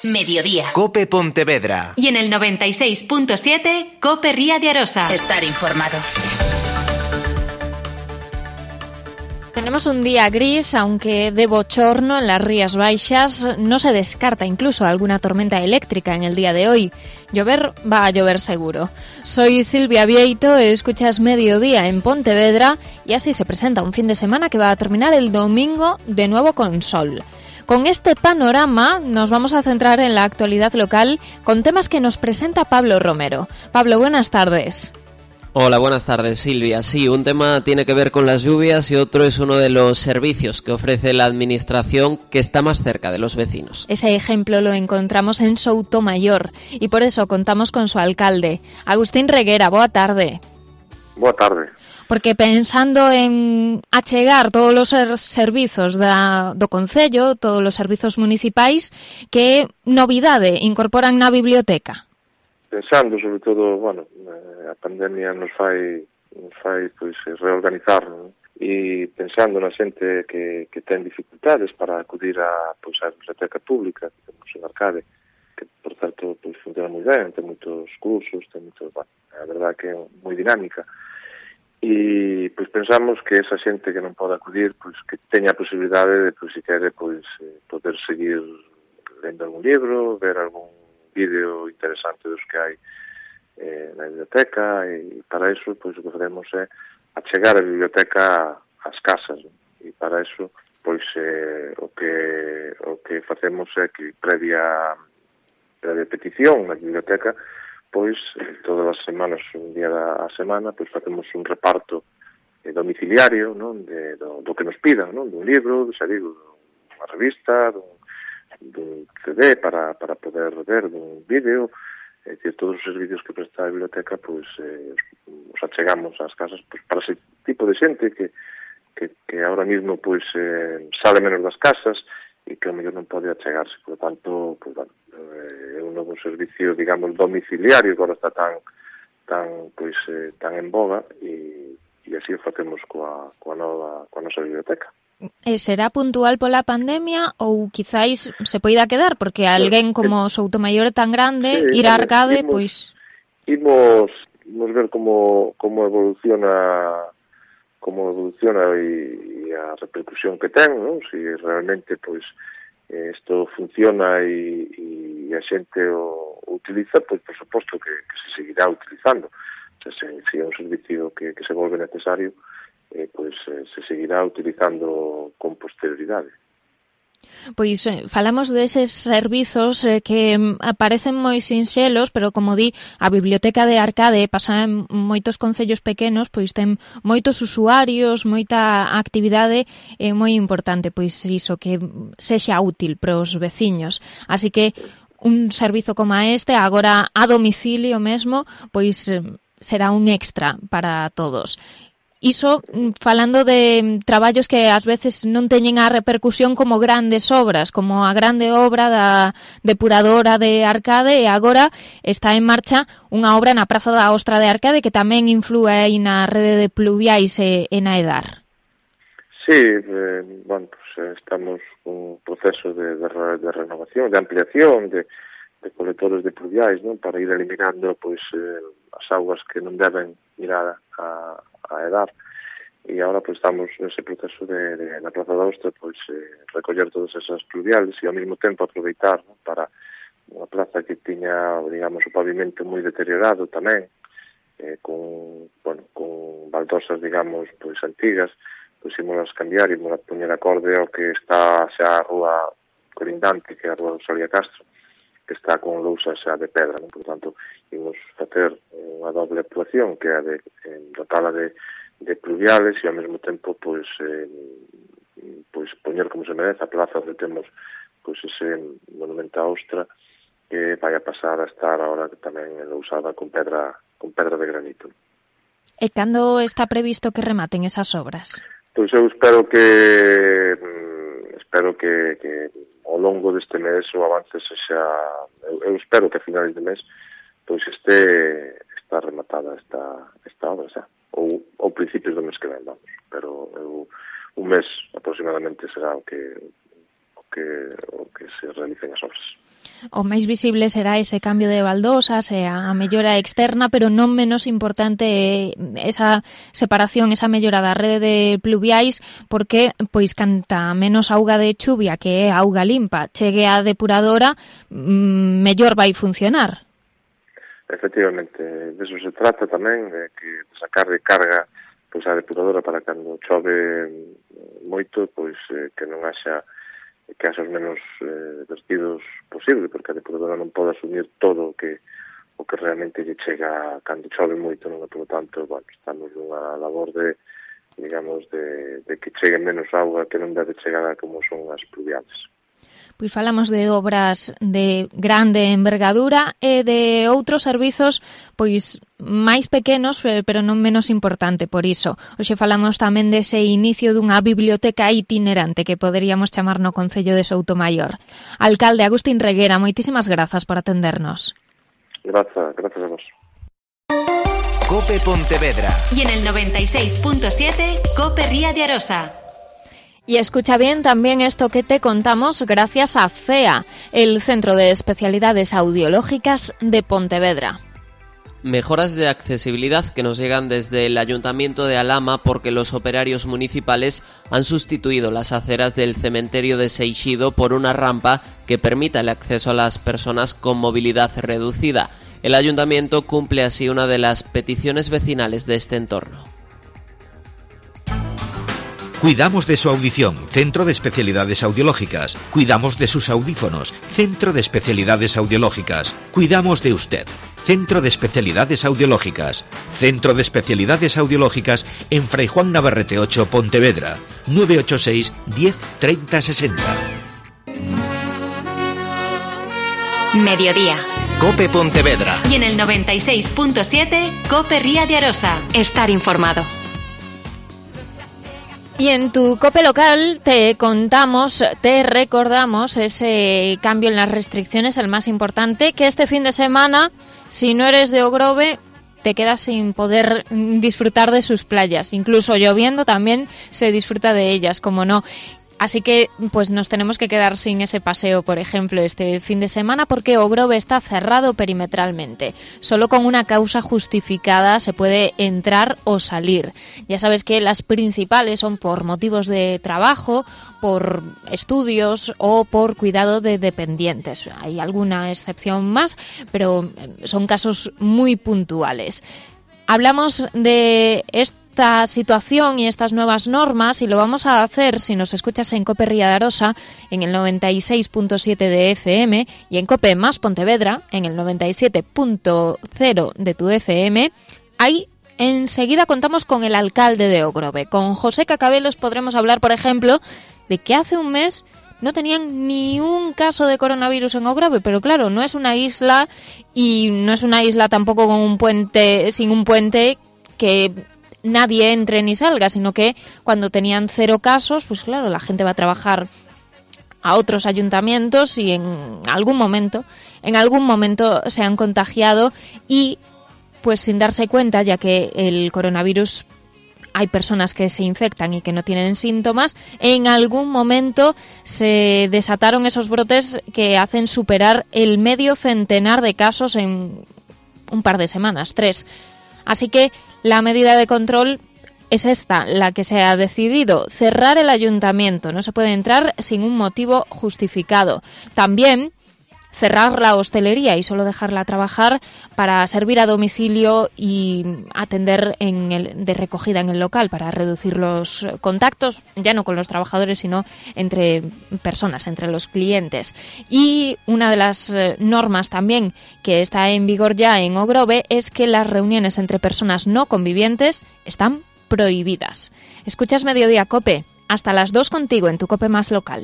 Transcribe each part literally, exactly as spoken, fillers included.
Mediodía. COPE Pontevedra. Y en el noventa y seis punto siete, COPE Ría de Arosa. Estar informado. Tenemos un día gris, aunque de bochorno en las Rías Baixas. No se descarta incluso alguna tormenta eléctrica en el día de hoy. Llover va a llover seguro. Soy Silvia Vieito, escuchas Mediodía en Pontevedra y así se presenta un fin de semana que va a terminar el domingo de nuevo con sol. Con este panorama nos vamos a centrar en la actualidad local con temas que nos presenta Pablo Romero. Pablo, buenas tardes. Hola, buenas tardes, Silvia. Sí, un tema tiene que ver con las lluvias y otro es uno de los servicios que ofrece la administración que está más cerca de los vecinos. Ese ejemplo lo encontramos en Soutomayor y por eso contamos con su alcalde, Agustín Reguera. Boa tarde. Boa tarde. Porque pensando en achegar todos os servizos da, do Concello, todos os servizos municipais, que novidade incorporan na biblioteca? Pensando, sobre todo, bueno, a pandemia nos fai, nos fai pois, reorganizarnos, e pensando na xente que, que ten dificultades para acudir a, pois, a biblioteca pública, que temos en Arcade, que, por certo, pois, funciona moi ben, ten moitos cursos, ten moitos, bueno, a verdade que é moi dinámica. E pois pensamos que esa xente que non pode acudir, pois que teña a posibilidade de, pois, se quere, pois poder seguir lendo algún libro, ver algún vídeo interesante dos que hai eh, na biblioteca, e para iso, pois o que faremos é achegar a biblioteca ás casas, e para iso, pois eh, o que o que facemos é que previa previa petición na biblioteca, pois todas as semanas, un día da semana, pois facemos un reparto eh, domiciliario, non, de, do, do que nos pidan, non, dun libro, xa digo, dunha revista, dun, dun C D para, para poder ver, dun vídeo, é dicir, todos os servicios que presta a biblioteca, pois eh, os achegamos ás casas, pois para ese tipo de xente que, que, que ahora mismo pois eh, sale menos das casas e que ao mellor non pode achegarse, por lo tanto, pois, bueno, é un novo servicio, digamos, domiciliario que agora está tan tan pois eh, tan en boga, e, e así o facemos coa, coa nova coa nosa biblioteca. E será puntual pola pandemia ou quizáis se poida quedar, porque alguén como Soutomayor é tan grande, sí, ir a Arcade, imos, pois imos, imos ver como como evoluciona como evoluciona e, e a repercusión que ten, non? Si realmente pois isto funciona e, e a xente o, o utiliza, pois por suposto que, que se seguirá utilizando. Se, se, se é un servicio que, que se volve necesario, eh, pois eh, se seguirá utilizando con posterioridade. Pois eh, falamos deses servizos eh, que aparecen moi sinxelos, pero como di, a biblioteca de Arcade pasa en moitos concellos pequenos, pois ten moitos usuarios, moita actividade eh, moi importante, pois iso, que sexa útil para os veciños. Así que un servizo como este, agora a domicilio mesmo, pois eh, será un extra para todos. Iso, falando de traballos que ás veces non teñen a repercusión como grandes obras, como a grande obra da depuradora de Arcade, e agora está en marcha unha obra na Praza da Ostra de Arcade que tamén inflúe aí na rede de pluviais e, e na Edar. Sí, eh, bueno, pues, estamos con un proceso de, de, de renovación, de ampliación de, de colectores de pluviais, non, para ir eliminando pois eh, as augas que non deben ir a, a a Edar, e agora pues, estamos nese proceso de, de na Praza da Ostra pois eh, recoller todas esas pluviales e ao mesmo tempo aproveitar, ¿no? Para unha plaza que tiña, digamos, o pavimento moi deteriorado tamén, eh, con, bueno, con baldosas, digamos, pois antigas, pois ímolas cambiar e ímolas poñer acorde ao que está xa a rúa colindante, que é a rúa Rosalía Castro, que está con lousa xa de pedra, ¿no? Por tanto, imos facer unha doble actuación, que é a de eh, dotala de, de pluviales e ao mesmo tempo, pois, eh, pois poñer como se merece a plaza onde temos pois ese monumento a Ostra, que vai a pasar a estar agora tamén enlousada con pedra con pedra de granito. E cando está previsto que rematen esas obras? Pois eu espero que espero que, que ao longo deste mes o avance sexa, eu, eu espero que a finales de mes pois este está rematada esta esta obra xa, ou ou principios do mes que ven, vamos, pero eu, un mes aproximadamente será o que o que o que se realicen as obras. O máis visible será ese cambio de baldosas e a mellora externa, pero non menos importante é esa separación, esa mellora da rede de pluviais, porque pois canta menos auga de chuvia, que é auga limpa, chegue á depuradora, mellor vai funcionar. Efectivamente, de eso se trata tamén, de que de sacar de carga pois a depuradora para cando chove moito, pois eh, que non haxa que haxa os menos eh, vertidos posible, porque a depuradora non pode asumir todo o que o que realmente lle chega cando chove moito, non? Por lo tanto, bueno, estamos nunha labor de, digamos, de, de que chegue menos auga que non debe chegar como son as pluviales. Pois falamos de obras de grande envergadura e de outros servizos pois máis pequenos, pero non menos importante por iso. Hoxe falamos tamén dese inicio dunha biblioteca itinerante que poderíamos chamar no Concello de Soutomaior. Alcalde Agustín Reguera, moitísimas grazas por atendernos. Grazas, grazas a vos. Cope Pontevedra. Y en el noventa y seis punto siete, Cope Ría de Arosa. Y escucha bien también esto que te contamos gracias a C E A, el Centro de Especialidades Audiológicas de Pontevedra. Mejoras de accesibilidad que nos llegan desde el Ayuntamiento de Alhama porque los operarios municipales han sustituido las aceras del cementerio de Seixido por una rampa que permita el acceso a las personas con movilidad reducida. El Ayuntamiento cumple así una de las peticiones vecinales de este entorno. Cuidamos de su audición, Centro de Especialidades Audiológicas. Cuidamos de sus audífonos, Centro de Especialidades Audiológicas. Cuidamos de usted, Centro de Especialidades Audiológicas. Centro de Especialidades Audiológicas en Fray Juan Navarrete ocho, Pontevedra. nueve ocho seis, diez, treinta, sesenta. Mediodía. Cope Pontevedra. Y en el noventa y seis punto siete, Cope Ría de Arosa. Estar informado. Y en tu Cope local te contamos, te recordamos ese cambio en las restricciones, el más importante, que este fin de semana, si no eres de Ogrove, te quedas sin poder disfrutar de sus playas. Incluso lloviendo también se disfruta de ellas, como no. Así que pues nos tenemos que quedar sin ese paseo, por ejemplo, este fin de semana, porque Ogrove está cerrado perimetralmente. Solo con una causa justificada se puede entrar o salir. Ya sabes que las principales son por motivos de trabajo, por estudios o por cuidado de dependientes. Hay alguna excepción más, pero son casos muy puntuales. Hablamos de esto, esta situación y estas nuevas normas, y lo vamos a hacer si nos escuchas en Cope Ría de Arosa en el noventa y seis punto siete de F M y en Cope Más Pontevedra en el noventa y siete punto cero de tu F M. Ahí enseguida contamos con el alcalde de Ogrove. Con José Cacabelos podremos hablar, por ejemplo, de que hace un mes no tenían ni un caso de coronavirus en Ogrove, pero claro, no es una isla y no es una isla tampoco con un puente, sin un puente que nadie entre ni salga, sino que cuando tenían cero casos, pues claro, la gente va a trabajar a otros ayuntamientos y en algún momento, en algún momento se han contagiado y pues sin darse cuenta, ya que el coronavirus hay personas que se infectan y que no tienen síntomas, en algún momento se desataron esos brotes que hacen superar el medio centenar de casos en un par de semanas, tres. Así que la medida de control es esta, la que se ha decidido, cerrar el ayuntamiento. No se puede entrar sin un motivo justificado. También cerrar la hostelería y solo dejarla trabajar para servir a domicilio y atender en el, de recogida en el local para reducir los contactos, ya no con los trabajadores, sino entre personas, entre los clientes. Y una de las normas también que está en vigor ya en Ogrove es que las reuniones entre personas no convivientes están prohibidas. Escuchas Mediodía Cope, hasta las dos contigo en tu Cope Más local.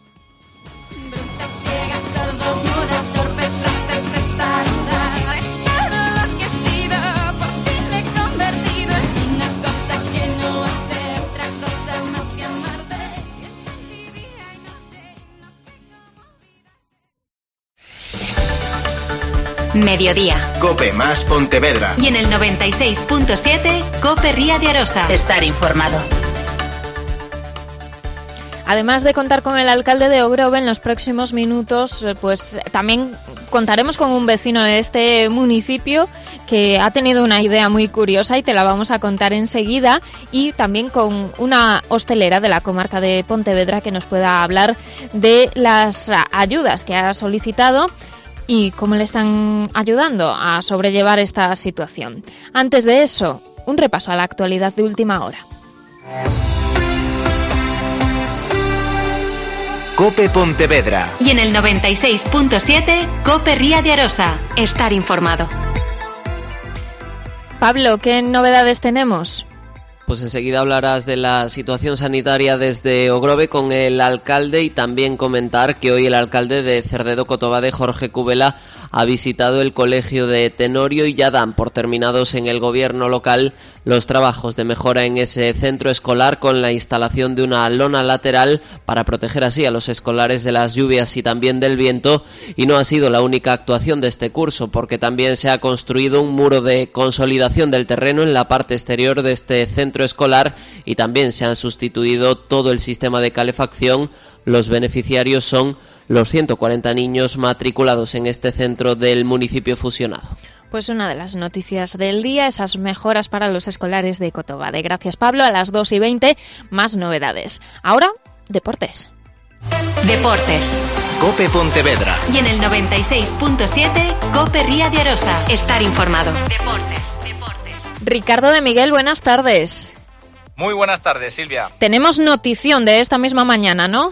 Mediodía. Cope Más Pontevedra. Y en el noventa y seis punto siete, Cope Ría de Arosa. Estar informado. Además de contar con el alcalde de Ogrove, en los próximos minutos pues también contaremos con un vecino de este municipio que ha tenido una idea muy curiosa y te la vamos a contar enseguida, y también con una hostelera de la comarca de Pontevedra que nos pueda hablar de las ayudas que ha solicitado y cómo le están ayudando a sobrellevar esta situación. Antes de eso, un repaso a la actualidad de última hora. COPE Pontevedra. Y en el noventa y seis punto siete, COPE Ría de Arosa. Estar informado. Pablo, ¿qué novedades tenemos? Pues enseguida hablarás de la situación sanitaria desde Ogrove con el alcalde, y también comentar que hoy el alcalde de Cerdedo Cotobade, Jorge Cubela, ha visitado el colegio de Tenorio y ya dan por terminados en el gobierno local los trabajos de mejora en ese centro escolar, con la instalación de una lona lateral para proteger así a los escolares de las lluvias y también del viento. Y no ha sido la única actuación de este curso, porque también se ha construido un muro de consolidación del terreno en la parte exterior de este centro escolar, y también se han sustituido todo el sistema de calefacción. Los beneficiarios son los ciento cuarenta niños matriculados en este centro del municipio fusionado. Pues una de las noticias del día, esas mejoras para los escolares de Cotobade. Gracias, Pablo. A las dos y veinte, más novedades. Ahora, deportes. Deportes. COPE Pontevedra. Y en el noventa y seis punto siete, COPE Ría de Arosa. Estar informado. Deportes, deportes. Ricardo de Miguel, buenas tardes. Muy buenas tardes, Silvia. Tenemos notición de esta misma mañana, ¿no?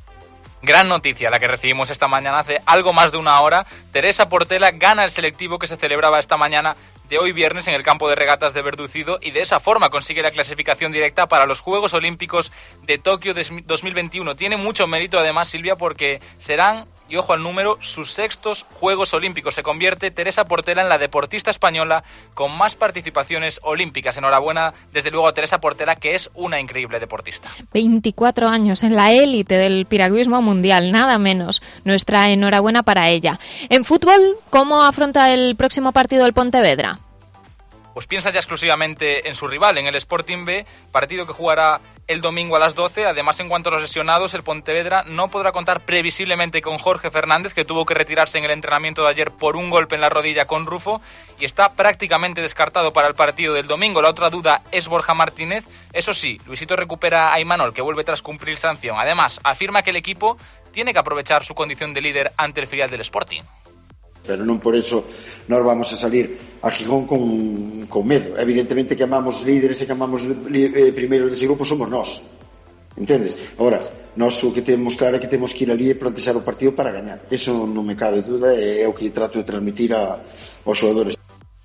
Gran noticia la que recibimos esta mañana hace algo más de una hora. Teresa Portela gana el selectivo que se celebraba esta mañana de hoy viernes en el campo de regatas de Verducido, y de esa forma consigue la clasificación directa para los Juegos Olímpicos de Tokio dos mil veintiuno. Tiene mucho mérito además, Silvia, porque serán, y ojo al número, sus sextos Juegos Olímpicos. Se convierte Teresa Portela en la deportista española con más participaciones olímpicas. Enhorabuena, desde luego, a Teresa Portela, que es una increíble deportista. veinticuatro años en la élite del piragüismo mundial, nada menos. Nuestra enhorabuena para ella. En fútbol, ¿cómo afronta el próximo partido el Pontevedra? Pues piensa ya exclusivamente en su rival, en el Sporting B, partido que jugará el domingo a las doce. Además, en cuanto a los lesionados, el Pontevedra no podrá contar previsiblemente con Jorge Fernández, que tuvo que retirarse en el entrenamiento de ayer por un golpe en la rodilla con Rufo, y está prácticamente descartado para el partido del domingo. La otra duda es Borja Martínez. Eso sí, Luisito recupera a Imanol, que vuelve tras cumplir sanción. Además, afirma que el equipo tiene que aprovechar su condición de líder ante el filial del Sporting. Pero non por eso nós vamos a salir a Gijón con, con medo. Evidentemente que amamos líderes e que amamos eh, primeiros dese grupo somos nós, entendes? Agora, nós o que temos claro é que temos que ir ali e plantexar o partido para gañar. Eso non me cabe duda, e é o que trato de transmitir a, aos xogadores.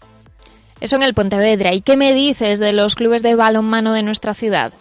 Eso en el Pontevedra. ¿Y qué me dices de los clubes de balonmano de nuestra ciudad?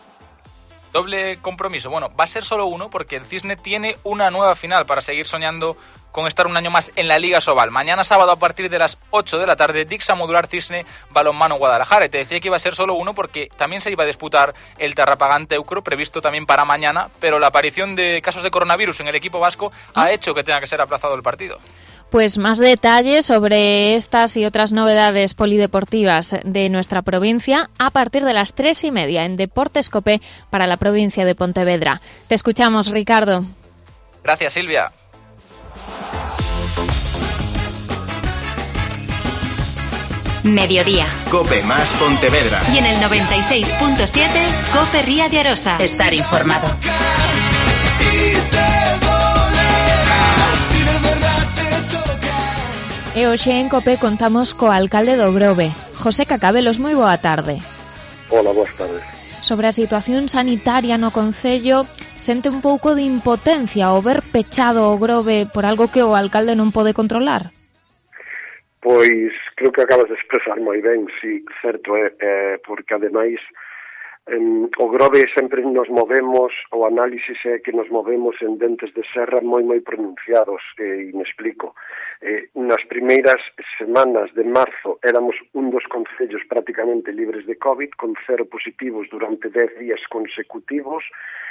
Doble compromiso. Bueno, va a ser solo uno, porque el Cisne tiene una nueva final para seguir soñando con estar un año más en la Liga Sobal. Mañana sábado a partir de las ocho de la tarde, Dixa Modular Cisne Balonmano Guadalajara. Y te decía que iba a ser solo uno porque también se iba a disputar el Tarrapagán Teucro, previsto también para mañana, pero la aparición de casos de coronavirus en el equipo vasco ha hecho que tenga que ser aplazado el partido. Pues más detalles sobre estas y otras novedades polideportivas de nuestra provincia a partir de las tres y media en Deportes COPE para la provincia de Pontevedra. Te escuchamos, Ricardo. Gracias, Silvia. Mediodía. COPE más Pontevedra. Y en el noventa y seis punto siete, COPE Ría de Arosa. Estar informado. E hoxe en COPE contamos co alcalde do Ogrove, José Cacabelos. Moi boa tarde. Hola, boas tardes. Sobre a situación sanitaria no concello, sente un pouco de impotencia ao ver pechado o Ogrove por algo que o alcalde non pode controlar? Pois creo que acabas de expresar moi ben, si, certo é, é porque ademais en o Grove sempre nos movemos, o análisis é que nos movemos en dentes de serra moi moi pronunciados, e, e me explico. Eh, nas primeiras semanas de marzo éramos un dos concellos prácticamente libres de COVID, con cero positivos durante dez días consecutivos,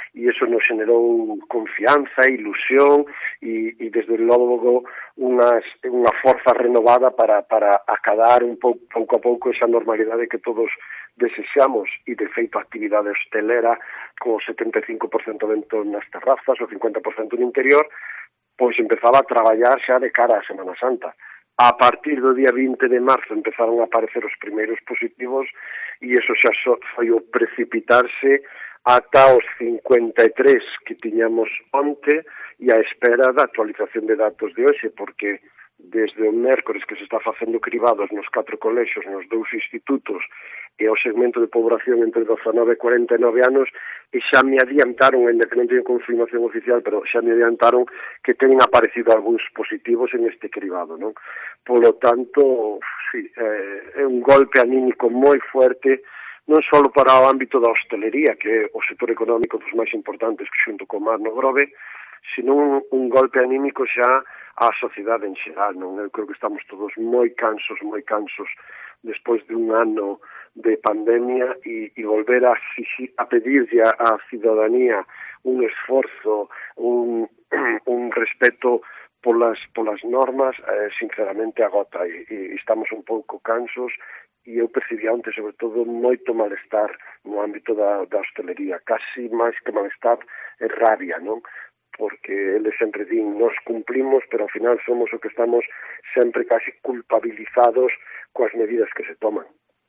e iso nos generou confianza, ilusión e, e desde logo unhas, unha forza renovada para, para acadar un pouco, pouco a pouco esa normalidade que todos desexamos e de feito a actividade hostelera con o setenta e cinco por cento dentro nas terrazas, o cincuenta por cento no interior, pois empezaba a traballar xa de cara á Semana Santa. A partir do día vinte de marzo empezaron a aparecer os primeiros positivos e iso xa foi o precipitarse ata os cincuenta e tres que tiñamos onte e a espera da actualización de datos de hoxe, porque desde o mércores que se está facendo cribados nos catro colexios, nos dous institutos e o segmento de población entre dezanove e cuarenta e nove anos, e xa me adiantaron, ainda que non teño confirmación oficial, pero xa me adiantaron que teñen aparecido algúns positivos en este cribado, non? Polo tanto, sí, é un golpe anímico moi fuerte, non só para o ámbito da hostelería, que é o sector económico dos máis importantes que xunto co mar no Grove, sino un, un golpe anímico xa á sociedade en xeral, non? Eu creo que estamos todos moi cansos, moi cansos despois de un ano de pandemia e, e volver a, a pedirlle á cidadanía un esforzo, un, un respeto polas, polas normas, eh, sinceramente agota e, e estamos un pouco cansos e eu percibí antes, sobre todo, moito malestar no ámbito da, da hostelería, casi máis que malestar é rabia, non? Porque eles sempre din, nos cumplimos, pero ao final somos o que estamos sempre casi culpabilizados coas medidas que se toman.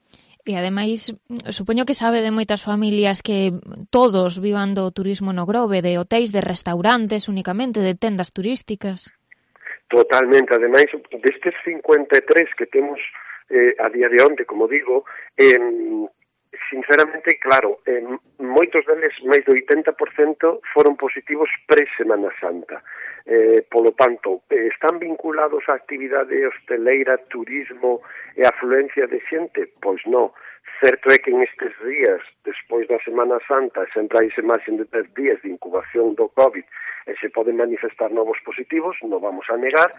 E ademais, supoño que sabe de moitas familias que todos vivan do turismo no Grove, de hotéis, de restaurantes únicamente, de tendas turísticas. Totalmente, ademais, destes cincuenta e tres que temos eh, a día de onte, como digo, eh, sinceramente, claro, eh, moitos deles, máis do oitenta por cento, foron positivos pre-Semana Santa. Eh, polo tanto, eh, están vinculados á actividade hosteleira, turismo e afluencia de xente? Pois non. Certo é que en estes días, despois da Semana Santa, sempre hai ese marxen de tres días de incubación do COVID e se poden manifestar novos positivos, non vamos a negar,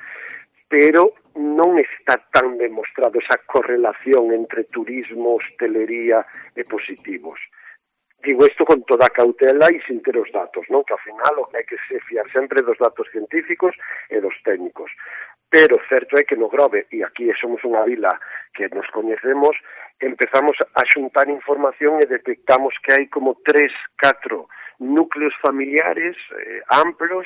pero non está tan demostrado esa correlación entre turismo, hostelería e positivos. Digo isto con toda a cautela e sin ter os datos, non? Que ao final o que hai que se fiar sempre dos datos científicos e dos técnicos. Pero certo é que no Grove, e aquí somos unha vila que nos coñecemos, empezamos a xuntar información e detectamos que hai como tres, catro núcleos familiares eh, amplos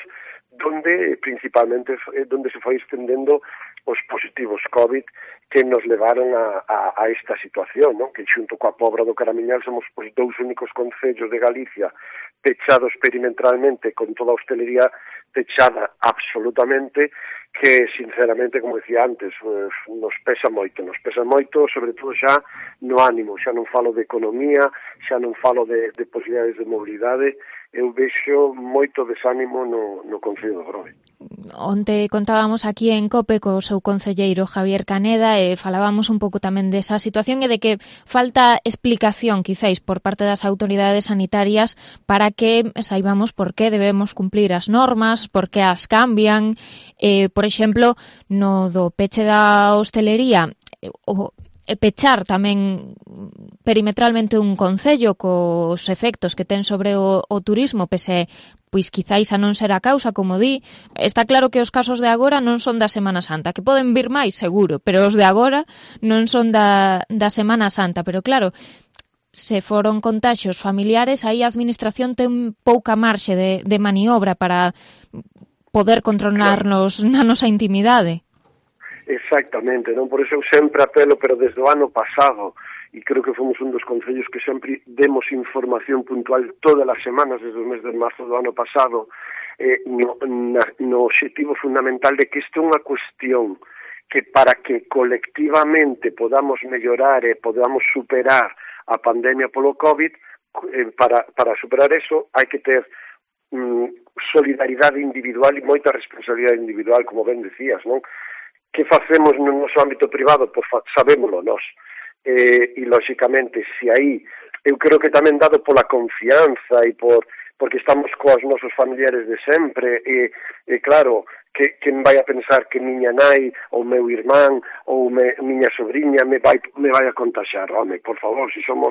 donde principalmente donde se foi estendendo os positivos COVID que nos levaron a, a, a esta situación, ¿no? Que xunto coa Pobra do Caramiñal somos os dous únicos concellos de Galicia pechados perimetralmente, con toda a hostelería pechada absolutamente, que sinceramente, como decía antes, pues, nos pesa moito, nos pesa moito, sobre todo xa no ánimo, xa non falo de economía, xa non falo de, de posibilidades de mobilidade, eu vexo moito desánimo no, no Concello do Grove. Onte contábamos aquí en COPE co seu concelleiro Javier Caneda e falábamos un pouco tamén desa situación e de que falta explicación, quizáis, por parte das autoridades sanitarias para que saibamos por que debemos cumplir as normas, por que as cambian. Eh, por exemplo, no do peche da hostelería, o pechar tamén perimetralmente un concello cos efectos que ten sobre o, o turismo, pese pois quizáis a non ser a causa, como di. Está claro que os casos de agora non son da Semana Santa, que poden vir máis, seguro, pero os de agora non son da, da Semana Santa. Pero claro, se foron contaxios familiares, aí a administración ten pouca marxe de, de maniobra para poder controlarnos claro. Na nosa intimidade. Exactamente, non? Por iso eu sempre apelo, pero desde o ano pasado, e creo que fomos un dos concellos que sempre demos información puntual todas as semanas desde o mes de marzo do ano pasado, eh, no, na, no objetivo fundamental de que isto é unha cuestión que para que colectivamente podamos mellorar e podamos superar a pandemia polo COVID, eh, para, para superar eso hai que ter mm, solidaridade individual e moita responsabilidade individual, como ben decías, non? Que facemos no noso ámbito privado? Pois sabémolo nós. Eh, e, lóxicamente, se aí, eu creo que tamén dado pola confianza e por porque estamos coas nosos familiares de sempre, e, e claro, que quen vai a pensar que miña nai, ou meu irmán, ou me, miña sobrinha me vai, me vai a contaxar? Home, por favor, se somos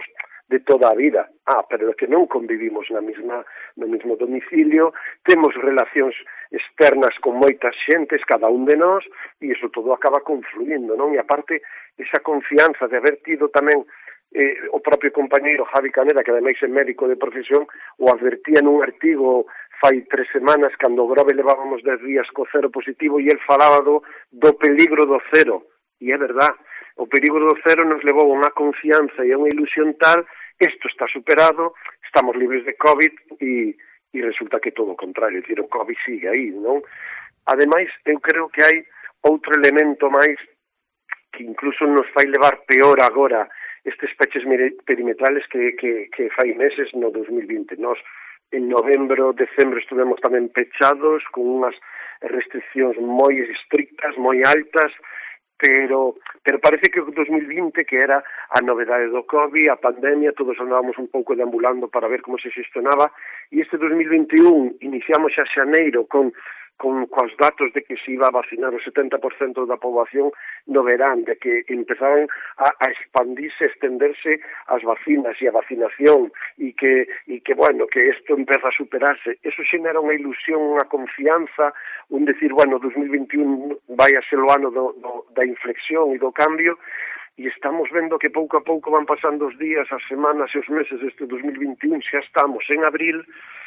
de toda a vida. Ah, pero é que non convivimos na mesma, no mesmo domicilio, temos relacións externas con moitas xentes, cada un de nós, e iso todo acaba confluindo, non? E aparte, esa confianza de haber tido tamén eh, o propio compañeiro Javi Caneda, que ademais é médico de profesión, o advertía nun artigo fai tres semanas, cando o Grove levábamos dez días co cero positivo, e el falaba do, do peligro do cero. E é verdad, o peligro do cero nos levou a unha confianza e a unha ilusión tal, isto está superado, estamos libres de COVID e, e resulta que todo o contrario, é dicir, o COVID sigue aí, non? Ademais, eu creo que hai outro elemento máis que incluso nos fai levar peor agora estes peches perimetrales que, que, que fai meses no dos mil vinte. Nos, en novembro, decembro, estuvemos tamén pechados con unhas restriccións moi estrictas, moi altas, pero pero parece que o dos mil vinte, que era a novedade do COVID, a pandemia, todos andábamos un pouco deambulando para ver como se gestionaba, e este dos mil veintiún iniciamos xa xaneiro con con cos datos de que se iba a vacinar o setenta por cento da poboación no verán, de que empezaban a, a expandirse, a extenderse as vacinas e a vacinación, e que, e que, bueno, que isto empeza a superarse. Eso xenera unha ilusión, unha confianza, un decir, bueno, dos mil veintiún vai a ser o ano do, do, da inflexión e do cambio, e estamos vendo que pouco a pouco van pasando os días, as semanas e os meses deste dos mil veintiún, xa estamos en abril,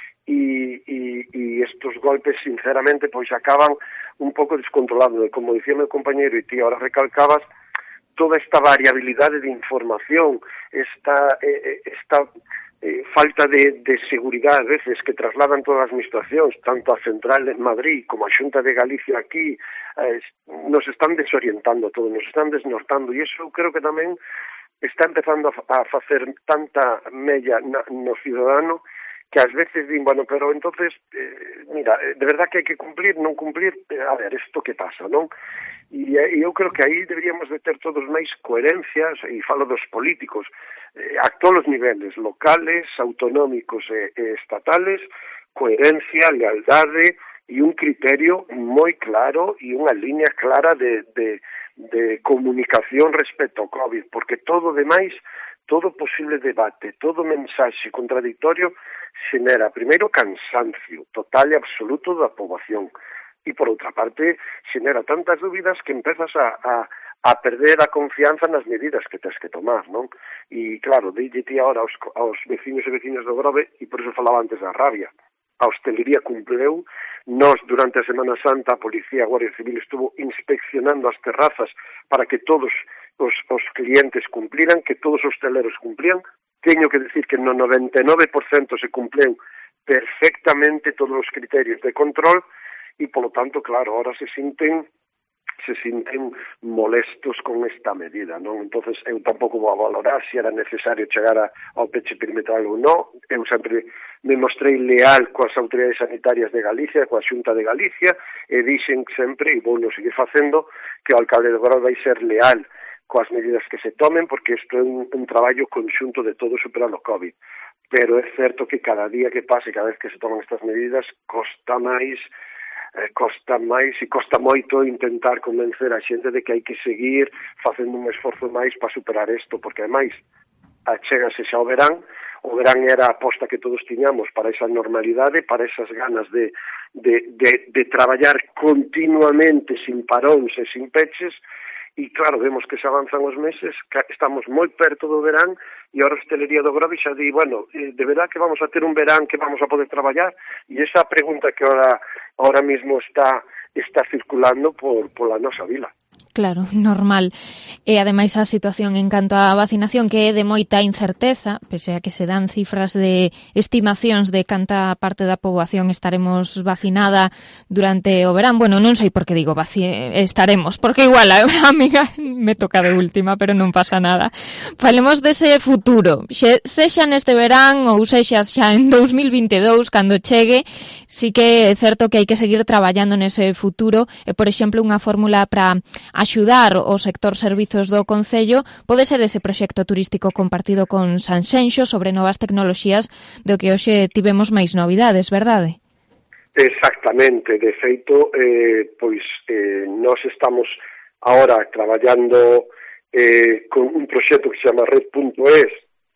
e, e, e estos golpes, sinceramente, pois acaban un pouco descontrolados. Como dicía meu compañeiro, e ti ahora recalcabas, toda esta variabilidade de información, esta, eh, esta eh, falta de, de seguridade, a veces, que trasladan todas as administracións, tanto a Central en Madrid como a Xunta de Galicia aquí, eh, nos están desorientando todo, nos están desnortando, e iso eu creo que tamén está empezando a, a facer tanta mella na, no cidadano, que ás veces din, bueno, pero entonces, eh, mira, de verdad que hai que cumplir, non cumplir, eh, a ver, isto que pasa, non? E, e eu creo que aí deberíamos de ter todos máis coherencias, e falo dos políticos, eh, a todos os niveles, locales, autonómicos e, e estatales, coherencia, lealdade e un criterio moi claro e unha línea clara de, de, de comunicación respecto ao COVID, porque todo demais, todo posible debate, todo mensaxe contradictorio xenera, primeiro, cansancio total e absoluto da poboación, e, por outra parte, xenera tantas dúbidas que empezas a, a, a perder a confianza nas medidas que tens que tomar, non? E, claro, dille ti ahora aos, aos veciños e veciñas do Grove, e por eso falaba antes da rabia, a hostelería cumpleu, nós, durante a Semana Santa, a Policía, a Guardia Civil estuvo inspeccionando as terrazas para que todos os, os clientes cumpliran, que todos os hosteleros cumplían. Teño que decir que no noventa e nove por cento se cumpleu perfectamente todos os criterios de control e, polo tanto, claro, ahora se sinten se sinten molestos con esta medida, non? Entonces, eu tampouco vou a valorar se era necesario chegar a, ao peche perimetral ou non. Eu sempre me mostrei leal coas autoridades sanitarias de Galicia, coa Xunta de Galicia, e dixen sempre, e vou non seguir facendo, que o alcalde de Grove vai ser leal coas medidas que se tomen, porque isto é un, un traballo conxunto de todo superar o COVID. Pero é certo que cada día que pase, cada vez que se toman estas medidas, costa máis, eh, costa máis e costa moito intentar convencer a xente de que hai que seguir facendo un esforzo máis para superar isto, porque ademais achégase xa o verán, o verán era a aposta que todos tiñamos para esa normalidade, para esas ganas de, de, de, de traballar continuamente, sin paróns e sin peches. E claro, vemos que se avanzan os meses, estamos moi perto do verán, e a hostelería do Grove xa di, bueno, de verdad que vamos a ter un verán que vamos a poder traballar? E esa pregunta que ahora, ahora mismo está, está circulando por, por la nosa vila. Claro, normal. E ademais a situación en canto á vacinación, que é de moita incerteza, pese a que se dan cifras de estimacións de canta parte da poboación estaremos vacinada durante o verán. Bueno, non sei por que digo vaci... estaremos, porque igual a amiga me toca de última, pero non pasa nada. Falemos dese futuro, xe, sexa neste verán ou sexa xa en dos mil vinte e dous, cando chegue, sí que é certo que hai que seguir traballando nese futuro, e, por exemplo, unha fórmula para axudar o sector servizos do Concello pode ser ese proxecto turístico compartido con Sanxenxo sobre novas tecnoloxías do que hoxe tivemos máis novidades, verdade? Exactamente, de feito, eh, pois eh, nós estamos agora traballando eh, con un proxecto que se chama Red punto es,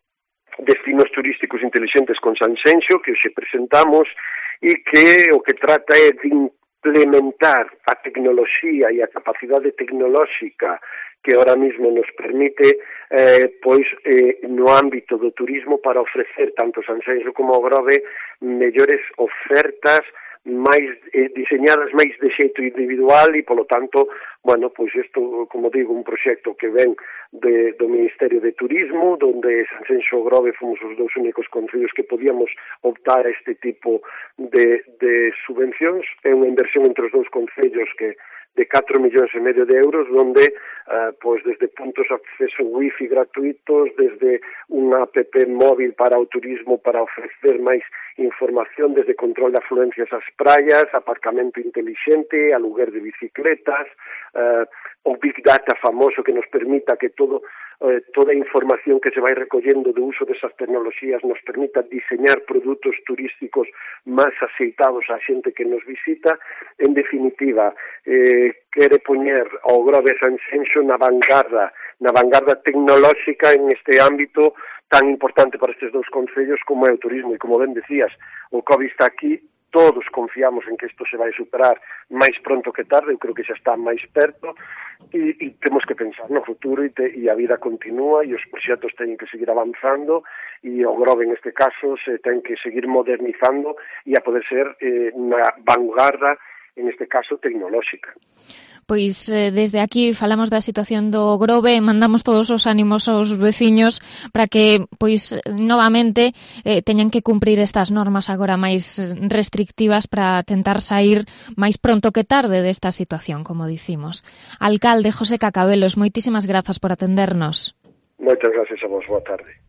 destinos turísticos inteligentes con Sanxenxo, que hoxe presentamos, e que o que trata é de implementar a tecnoloxía e a capacidade tecnolóxica que ahora mismo nos permite eh, pois eh, no ámbito do turismo para ofrecer tanto Sanxenxo como o Grove mellores ofertas máis eh, diseñadas máis de xeito individual e, polo tanto, bueno, pois isto, como digo, un proxecto que ven de, do Ministerio de Turismo, donde Sanxenxo e Grove fomos os dous únicos concellos que podíamos optar a este tipo de, de subvencións. É unha inversión entre os dous concellos que de catro millóns e medio de euros, donde, eh, pois, desde puntos de acceso wifi gratuitos, desde unha app móvil para o turismo para ofrecer máis información, desde control de afluencias ás praias, aparcamento inteligente, aluguer de bicicletas, eh, o Big Data famoso que nos permita que todo eh, toda a información que se vai recollendo do uso desas tecnoloxías nos permita diseñar produtos turísticos máis aceitados á xente que nos visita. En definitiva, eh, quere poñer ao Grove Sanxenxo na vanguarda, na vanguarda tecnolóxica en este ámbito tan importante para estes dous concellos como é o turismo. E como ben decías, o COVID está aquí, todos confiamos en que isto se vai superar máis pronto que tarde, eu creo que xa está máis perto, e, e temos que pensar no futuro e, te, e a vida continúa e os proxectos teñen que seguir avanzando e o Grove en este caso se ten que seguir modernizando e a poder ser eh, na vanguarda, en este caso tecnolóxica. Pois eh, desde aquí falamos da situación do Grove, mandamos todos os ánimos aos veciños para que, pois, novamente eh, teñan que cumprir estas normas agora máis restrictivas para tentar sair máis pronto que tarde desta situación, como dicimos. Alcalde José Cacabelos, moitísimas grazas por atendernos. Moitas gracias a vos, boa tarde.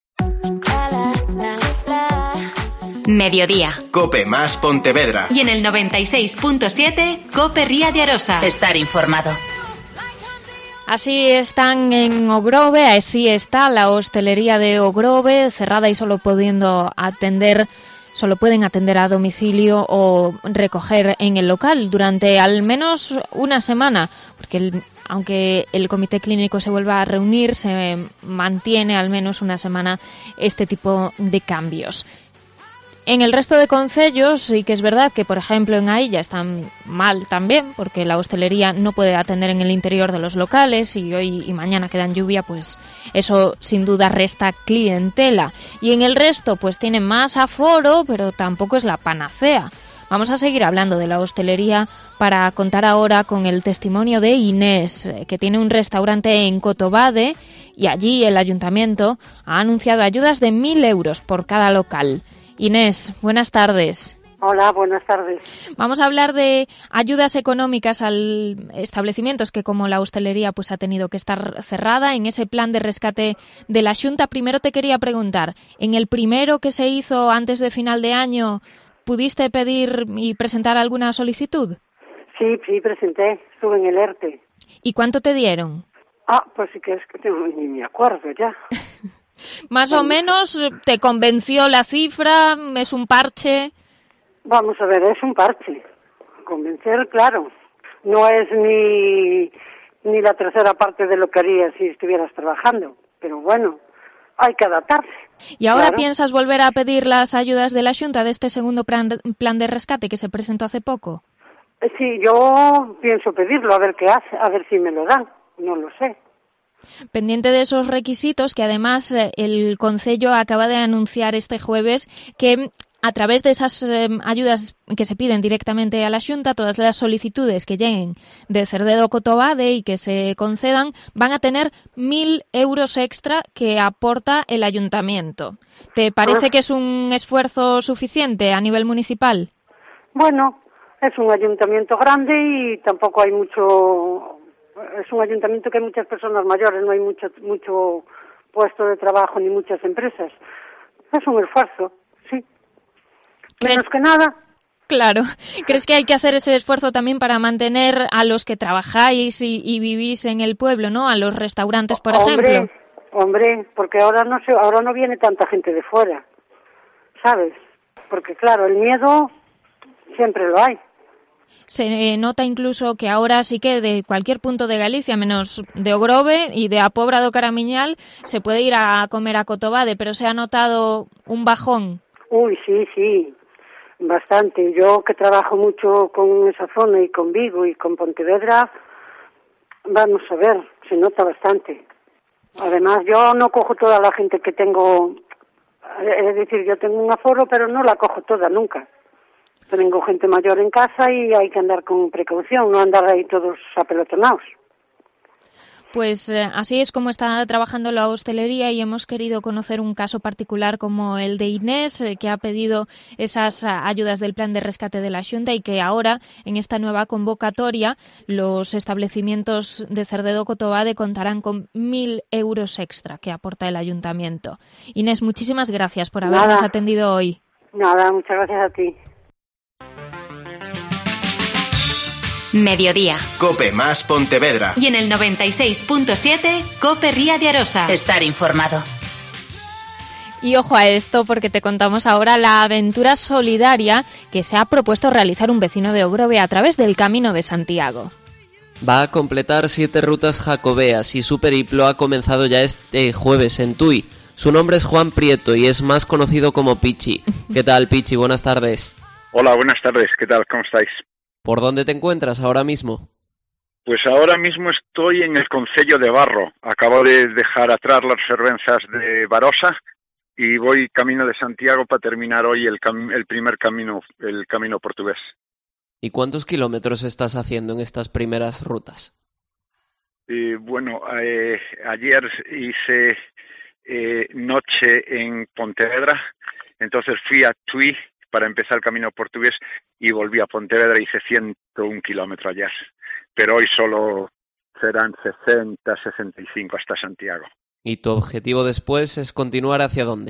Mediodía. Cope más Pontevedra. Y en el noventa y seis punto siete, Cope Ría de Arosa. Estar informado. Así están en O Grove, así está la hostelería de O Grove, cerrada y solo pudiendo atender, solo pueden atender a domicilio o recoger en el local durante al menos una semana, porque el aunque el comité clínico se vuelva a reunir, se mantiene al menos una semana este tipo de cambios. En el resto de concellos sí que es verdad que, por ejemplo, en Ailla están mal también, porque la hostelería no puede atender en el interior de los locales y hoy y mañana quedan lluvia, pues eso sin duda resta clientela. Y en el resto pues tienen más aforo, pero tampoco es la panacea. Vamos a seguir hablando de la hostelería para contar ahora con el testimonio de Inés, que tiene un restaurante en Cotobade y allí el ayuntamiento ha anunciado ayudas de mil euros por cada local. Inés, buenas tardes. Hola, buenas tardes. Vamos a hablar de ayudas económicas a establecimientos que, como la hostelería, pues ha tenido que estar cerrada en ese plan de rescate de la Xunta. Primero te quería preguntar, en el primero que se hizo antes de final de año, ¿pudiste pedir y presentar alguna solicitud? Sí, sí, presenté, estuve en el ERTE. ¿Y cuánto te dieron? Ah, pues sí que es que no, ni me acuerdo ya. Más o menos, ¿te convenció la cifra? ¿Es un parche? Vamos a ver, es un parche. Convencer, claro. No es ni, ni la tercera parte de lo que harías si estuvieras trabajando. Pero bueno, hay que adaptarse. ¿Y ahora claro. piensas volver a pedir las ayudas de la Xunta de este segundo plan, plan de rescate que se presentó hace poco? Sí, yo pienso pedirlo, a ver qué hace, a ver si me lo dan. No lo sé. Pendiente de esos requisitos que además el Concello acaba de anunciar este jueves que a través de esas eh, ayudas que se piden directamente a la Xunta, todas las solicitudes que lleguen de Cerdedo Cotobade y que se concedan van a tener mil euros extra que aporta el ayuntamiento. ¿Te parece ah. que es un esfuerzo suficiente a nivel municipal? Bueno, es un ayuntamiento grande y tampoco hay mucho... Es un ayuntamiento que hay muchas personas mayores, no hay mucho mucho puesto de trabajo ni muchas empresas. Es un esfuerzo, sí. Menos que nada. Claro. ¿Crees que hay que hacer ese esfuerzo también para mantener a los que trabajáis y, y vivís en el pueblo, ¿no? A los restaurantes, por hombre, ejemplo. Hombre, porque ahora no se, ahora no viene tanta gente de fuera, ¿sabes? Porque claro, el miedo siempre lo hay. se nota incluso que ahora sí que de cualquier punto de Galicia, menos de Ogrove y de A Pobra do Caramiñal, se puede ir a comer a Cotobade, pero se ha notado un bajón. Uy, sí, sí, bastante. Yo que trabajo mucho con esa zona y con Vigo y con Pontevedra, vamos a ver, se nota bastante. Además, yo no cojo toda la gente que tengo, es decir, yo tengo un aforo, pero no la cojo toda nunca. Tengo gente mayor en casa y hay que andar con precaución, no andar ahí todos apelotonados. Pues eh, así es como está trabajando la hostelería y hemos querido conocer un caso particular como el de Inés, eh, que ha pedido esas a, ayudas del plan de rescate de la Xunta y que ahora, en esta nueva convocatoria, los establecimientos de Cerdedo Cotobade contarán con mil euros extra que aporta el ayuntamiento. Inés, muchísimas gracias por habernos Nada. atendido hoy. Nada, muchas gracias a ti. Mediodía. Cope más Pontevedra. Y en el noventa y seis punto siete, Cope Ría de Arosa. Estar informado. Y ojo a esto porque te contamos ahora la aventura solidaria que se ha propuesto realizar un vecino de Ogrove a través del Camino de Santiago. Va a completar siete rutas jacobeas y su periplo ha comenzado ya este jueves en Tui. Su nombre es Juan Prieto y es más conocido como Pichi. ¿Qué tal, Pichi? Buenas tardes. Hola, buenas tardes. ¿Qué tal? ¿Cómo estáis? ¿Por dónde te encuentras ahora mismo? Pues ahora mismo estoy en el concello de Barro. Acabo de dejar atrás las fervenzas de Barosa y voy camino de Santiago para terminar hoy el, cam- el primer camino, el camino portugués. ¿Y cuántos kilómetros estás haciendo en estas primeras rutas? Y bueno, eh, ayer hice eh, noche en Pontevedra, entonces fui a Tui para empezar el camino portugués y volví a Pontevedra, hice ciento un kilómetros ayer, pero hoy solo serán sesenta, sesenta y cinco hasta Santiago. ¿Y tu objetivo después es continuar hacia dónde?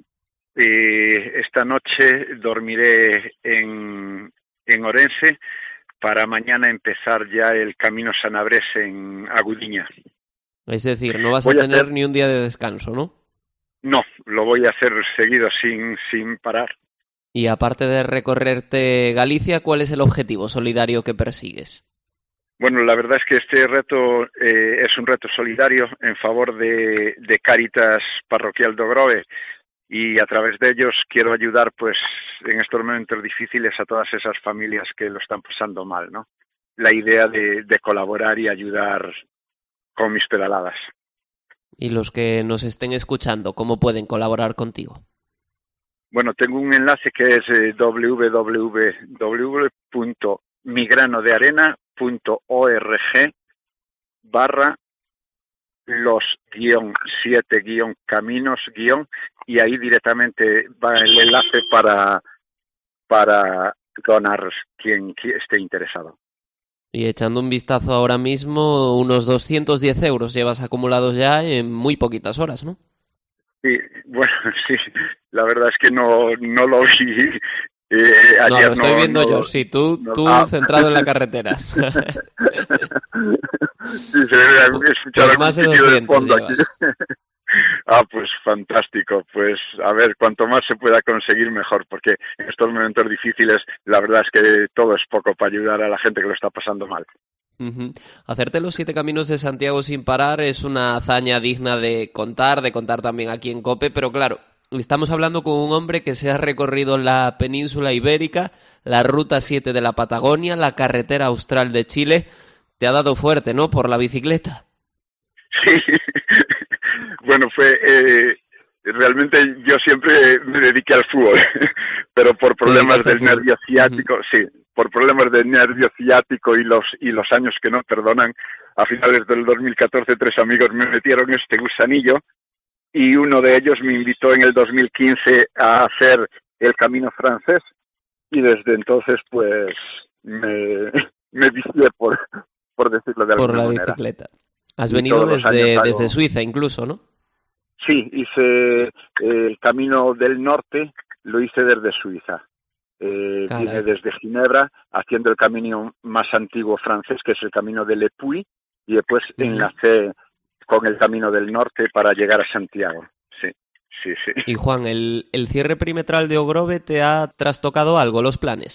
Eh, esta noche dormiré en, en Orense para mañana empezar ya el camino Sanabres en Agudiña. Es decir, no vas voy a tener a hacer... ni un día de descanso, ¿no? No, lo voy a hacer seguido sin, sin parar. Y aparte de recorrerte Galicia, ¿cuál es el objetivo solidario que persigues? Bueno, la verdad es que este reto eh, es un reto solidario en favor de, de Cáritas Parroquial de Ogrove y a través de ellos quiero ayudar pues en estos momentos difíciles a todas esas familias que lo están pasando mal, ¿no? La idea de, de colaborar y ayudar con mis pedaladas. Y los que nos estén escuchando, ¿cómo pueden colaborar contigo? Bueno, tengo un enlace que es eh, doble u doble u doble u punto migranodearena punto org barra los guión siete guión caminos guión y ahí directamente va el enlace para para donar quien, quien esté interesado. Y echando un vistazo ahora mismo, unos doscientos diez euros llevas acumulados ya en muy poquitas horas, ¿no? Sí, bueno, sí, la verdad es que no, no lo vi. Eh, ayer no, lo estoy no, viendo no, yo, sí, tú, no, tú ah. centrado en la carretera. Sí, se debe escuchar pues más de de fondo aquí. llevas. Ah, pues fantástico, pues a ver, cuanto más se pueda conseguir mejor, porque en estos momentos difíciles la verdad es que todo es poco para ayudar a la gente que lo está pasando mal. Uh-huh. Hacerte los siete caminos de Santiago sin parar es una hazaña digna de contar, de contar también aquí en COPE, pero claro, estamos hablando con un hombre que se ha recorrido la península ibérica, la ruta siete de la Patagonia, la carretera austral de Chile. Te ha dado fuerte, ¿no?, por la bicicleta. Sí, bueno, fue... Eh... Realmente yo siempre me dediqué al fútbol, pero por problemas del nervio ciático, uh-huh. sí, por problemas del nervio ciático y los y los años que no perdonan, a finales del dos mil catorce tres amigos me metieron este gusanillo y uno de ellos me invitó en el dos mil quince a hacer el camino francés y desde entonces pues me, me vicié por, por decirlo de alguna manera. Por la manera. bicicleta. Has y venido desde, hago... desde Suiza incluso, ¿no? Sí, hice eh, el camino del norte, lo hice desde Suiza. Eh, vine desde Ginebra, haciendo el camino más antiguo francés, que es el camino de Le Puy, y después uh-huh. enlacé con el camino del norte para llegar a Santiago. Sí, sí, sí. Y Juan, ¿el, el cierre perimetral de Ogrove te ha trastocado algo los planes?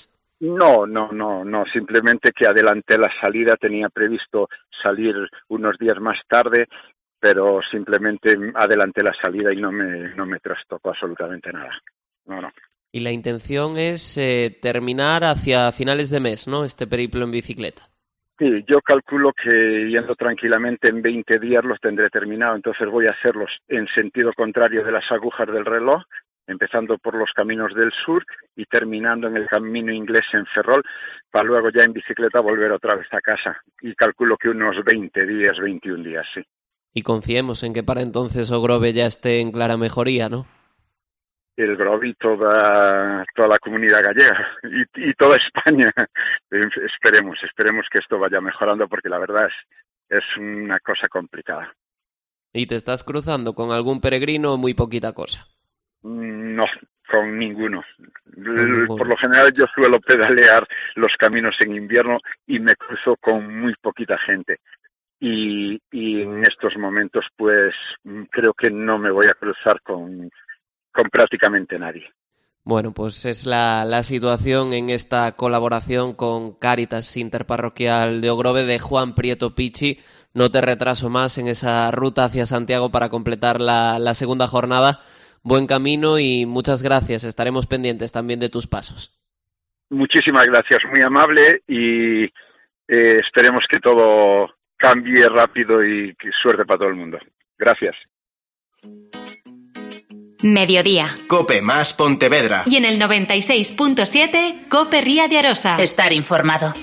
No, no, no, no, simplemente que adelanté la salida, tenía previsto salir unos días más tarde, pero simplemente adelanté la salida y no me, no me trastocó absolutamente nada. No, no. Y la intención es eh, terminar hacia finales de mes, ¿no?, este periplo en bicicleta. Sí, yo calculo que yendo tranquilamente en veinte días los tendré terminado, entonces voy a hacerlos en sentido contrario de las agujas del reloj, empezando por los caminos del sur y terminando en el camino inglés en Ferrol, para luego ya en bicicleta volver otra vez a casa. Y calculo que unos veinte días, veintiún días, sí. Y confiemos en que para entonces O Grove ya esté en clara mejoría, ¿no? El Grove y toda, toda la comunidad gallega y, y toda España. Esperemos, esperemos que esto vaya mejorando porque la verdad es, es una cosa complicada. ¿Y te estás cruzando con algún peregrino o muy poquita cosa? No, con ninguno. Por lo general yo suelo pedalear los caminos en invierno y me cruzo con muy poquita gente. Y, y en estos momentos pues creo que no me voy a cruzar con, con prácticamente nadie. Bueno, pues es la, la situación en esta colaboración con Cáritas Interparroquial de O Grove de Juan Prieto Pichi. No te retraso más en esa ruta hacia Santiago para completar la, la segunda jornada. Buen camino y muchas gracias. Estaremos pendientes también de tus pasos. Muchísimas gracias, muy amable y eh, esperemos que todo cambie rápido y que suerte para todo el mundo. Gracias. Mediodía. COPE más Pontevedra. Y en el noventa y seis punto siete, COPE Ría de Arosa. Estar informado.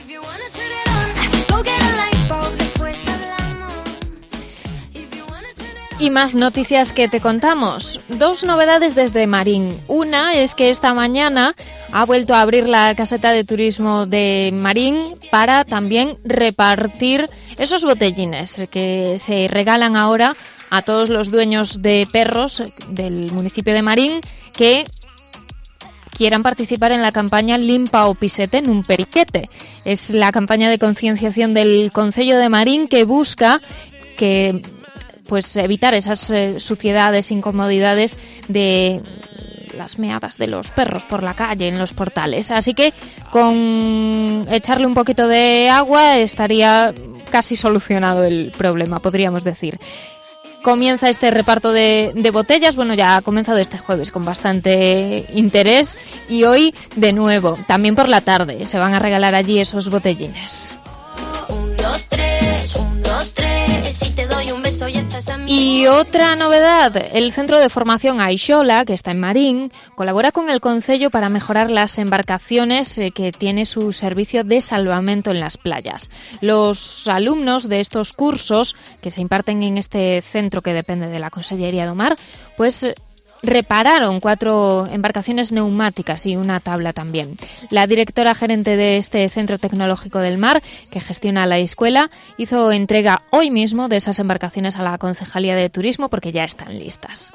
Y más noticias que te contamos. Dos novedades desde Marín. Una es que esta mañana ha vuelto a abrir la caseta de turismo de Marín para también repartir esos botellines que se regalan ahora a todos los dueños de perros del municipio de Marín que quieran participar en la campaña Limpa o Pisete en un periquete. Es la campaña de concienciación del Concello de Marín que busca que pues evitar esas eh, suciedades, incomodidades de las meadas de los perros por la calle, en los portales. Así que con echarle un poquito de agua estaría casi solucionado el problema, podríamos decir. Comienza este reparto de, de botellas, bueno, ya ha comenzado este jueves con bastante interés y hoy de nuevo, también por la tarde, se van a regalar allí esos botellines. Un, dos, tres, un, dos, tres, si te doy un beso ya estás a mí. Y otra novedad, el Centro de Formación Aixola, que está en Marín, colabora con el Concello para mejorar las embarcaciones que tiene su servicio de salvamento en las playas. Los alumnos de estos cursos que se imparten en este centro que depende de la Consellería do Mar, pues repararon cuatro embarcaciones neumáticas y una tabla también. La directora gerente de este Centro Tecnológico del Mar, que gestiona la escuela, hizo entrega hoy mismo de esas embarcaciones a la Concejalía de Turismo porque ya están listas.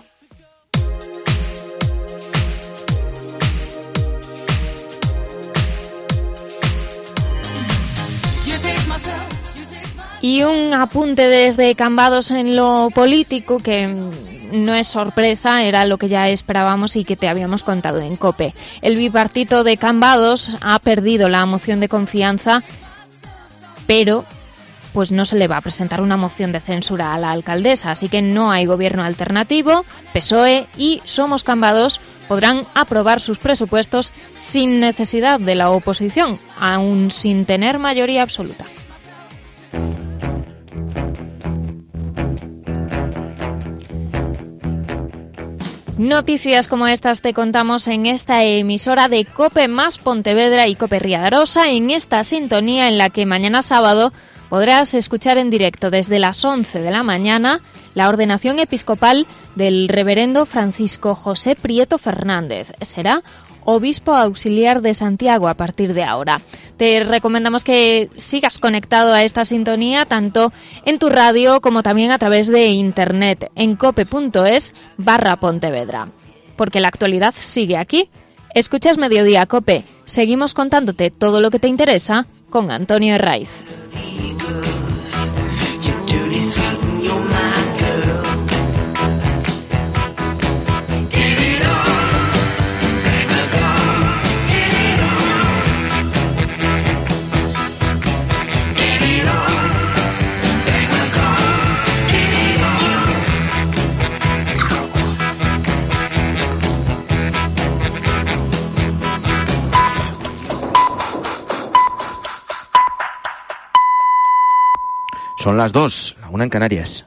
Y un apunte desde Cambados en lo político que no es sorpresa, era lo que ya esperábamos y que te habíamos contado en COPE. El bipartito de Cambados ha perdido la moción de confianza, pero pues no se le va a presentar una moción de censura a la alcaldesa, así que no hay gobierno alternativo. P S O E y Somos Cambados podrán aprobar sus presupuestos sin necesidad de la oposición, aún sin tener mayoría absoluta. Noticias como estas te contamos en esta emisora de COPE más Pontevedra y COPE Ría de Arosa, en esta sintonía en la que mañana sábado podrás escuchar en directo desde las once de la mañana la ordenación episcopal del reverendo Francisco José Prieto Fernández. Será obispo auxiliar de Santiago a partir de ahora. Te recomendamos que sigas conectado a esta sintonía tanto en tu radio como también a través de internet en cope.es barra Pontevedra. Porque la actualidad sigue aquí. Escuchas Mediodía COPE. Seguimos contándote todo lo que te interesa con Antonio Herraiz. Son las dos, la una en Canarias.